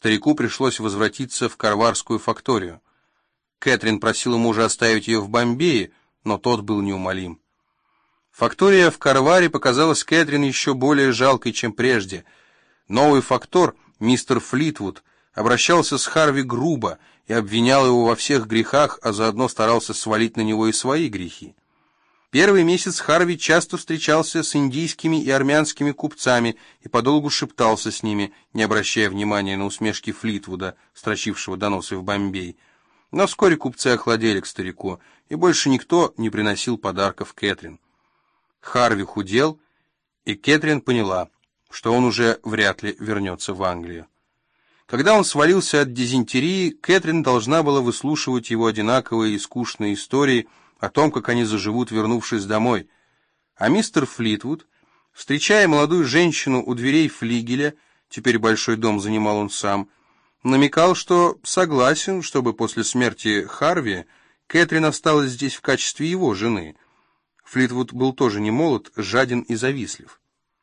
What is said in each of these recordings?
Старику пришлось возвратиться в карварскую факторию. Кэтрин просила мужа оставить ее в Бомбее, но тот был неумолим. Фактория в Карваре показалась Кэтрин еще более жалкой, чем прежде. Новый фактор, мистер Флитвуд, обращался с Харви грубо и обвинял его во всех грехах, а заодно старался свалить на него и свои грехи. Первый месяц Харви часто встречался с индийскими и армянскими купцами и подолгу шептался с ними, не обращая внимания на усмешки Флитвуда, строчившего доносы в Бомбей. Но вскоре купцы охладели к старику, и больше никто не приносил подарков Кэтрин. Харви худел, и Кэтрин поняла, что он уже вряд ли вернется в Англию. Когда он свалился от дизентерии, Кэтрин должна была выслушивать его одинаковые и скучные истории о том, как они заживут, вернувшись домой. А мистер Флитвуд, встречая молодую женщину у дверей флигеля, теперь большой дом занимал он сам, намекал, что согласен, чтобы после смерти Харви Кэтрин осталась здесь в качестве его жены. Флитвуд был тоже не молод, жаден и завистлив.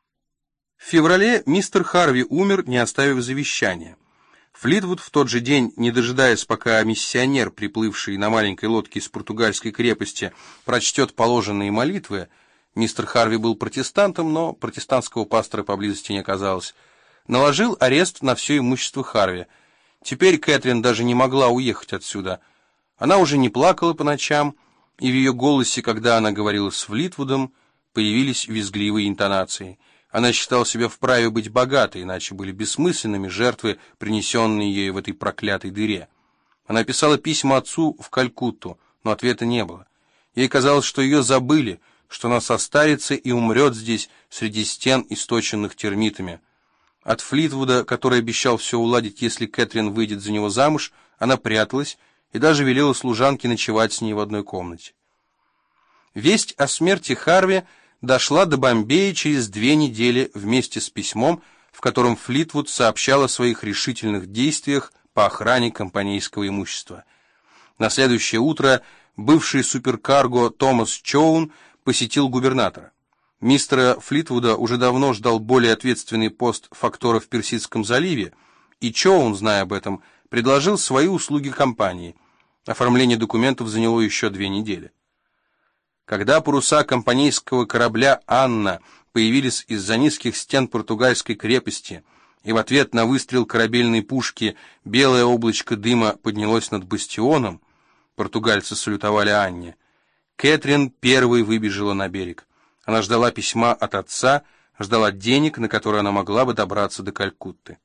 В феврале мистер Харви умер, не оставив завещания. Флитвуд в тот же день, не дожидаясь, пока миссионер, приплывший на маленькой лодке из португальской крепости, прочтет положенные молитвы, мистер Харви был протестантом, но протестантского пастора поблизости не оказалось, наложил арест на все имущество Харви. Теперь Кэтрин даже не могла уехать отсюда. Она уже не плакала по ночам, и в ее голосе, когда она говорила с Флитвудом, появились визгливые интонации. Она считала себя вправе быть богатой, иначе были бессмысленными жертвы, принесенные ею в этой проклятой дыре. Она писала письма отцу в Калькутту, но ответа не было. Ей казалось, что ее забыли, что она состарится и умрет здесь, среди стен, источенных термитами. От Флитвуда, который обещал все уладить, если Кэтрин выйдет за него замуж, она пряталась и даже велела служанке ночевать с ней в одной комнате. Весть о смерти Харви дошла до Бомбея через 2 недели вместе с письмом, в котором Флитвуд сообщал о своих решительных действиях по охране компанейского имущества. На следующее утро бывший суперкарго Томас Чоун посетил губернатора. Мистера Флитвуда уже давно ждал более ответственный пост фактора в Персидском заливе, и Чоун, зная об этом, предложил свои услуги компании. Оформление документов заняло еще 2 недели. Когда паруса компанейского корабля «Анна» появились из-за низких стен португальской крепости, и в ответ на выстрел корабельной пушки белое облачко дыма поднялось над бастионом, португальцы салютовали Анне, Кэтрин первой выбежала на берег. Она ждала письма от отца, ждала денег, на которые она могла бы добраться до Калькутты.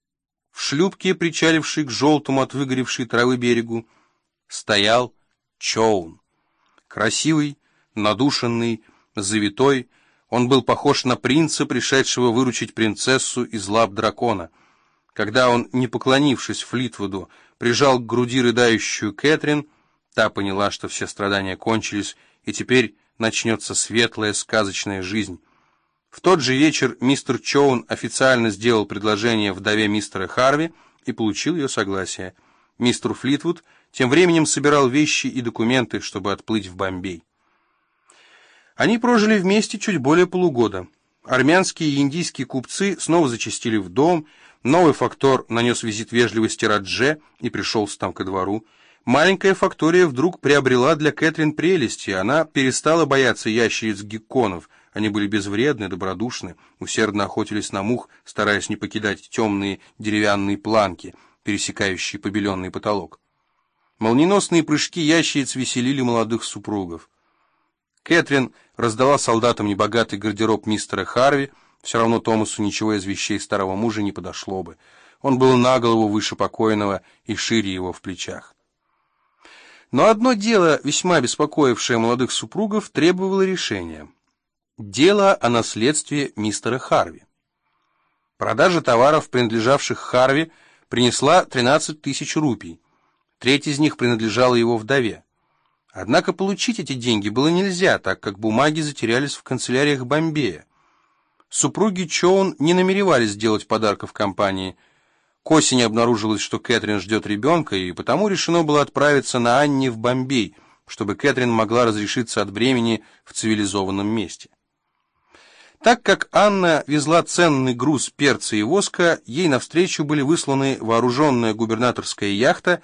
В шлюпке, причалившей к желтому от выгоревшей травы берегу, стоял Чоун. Красивый, надушенный, завитой, он был похож на принца, пришедшего выручить принцессу из лап дракона. Когда он, не поклонившись Флитвуду, прижал к груди рыдающую Кэтрин, та поняла, что все страдания кончились, и теперь начнется светлая сказочная жизнь. В тот же вечер мистер Чоун официально сделал предложение вдове мистера Харви и получил ее согласие. Мистер Флитвуд тем временем собирал вещи и документы, чтобы отплыть в Бомбей. Они прожили вместе чуть более полугода. Армянские и индийские купцы снова зачастили в дом, новый фактор нанес визит вежливости Радже и пришелся там ко двору. Маленькая фактория вдруг приобрела для Кэтрин прелести, она перестала бояться ящериц-гекконов, они были безвредны, добродушны, усердно охотились на мух, стараясь не покидать темные деревянные планки, пересекающие побеленный потолок. Молниеносные прыжки ящериц веселили молодых супругов. Кэтрин раздала солдатам небогатый гардероб мистера Харви, все равно Томасу ничего из вещей старого мужа не подошло бы. Он был на голову выше покойного и шире его в плечах. Но одно дело, весьма беспокоившее молодых супругов, требовало решения. Дело о наследстве мистера Харви. Продажа товаров, принадлежавших Харви, принесла 13 тысяч рупий. Треть из них принадлежала его вдове. Однако получить эти деньги было нельзя, так как бумаги затерялись в канцеляриях Бомбея. Супруги Чоун не намеревались делать подарков компании. К осени обнаружилось, что Кэтрин ждет ребенка, и потому решено было отправиться на Анне в Бомбей, чтобы Кэтрин могла разрешиться от бремени в цивилизованном месте. Так как Анна везла ценный груз перца и воска, ей навстречу были высланы вооруженная губернаторская яхта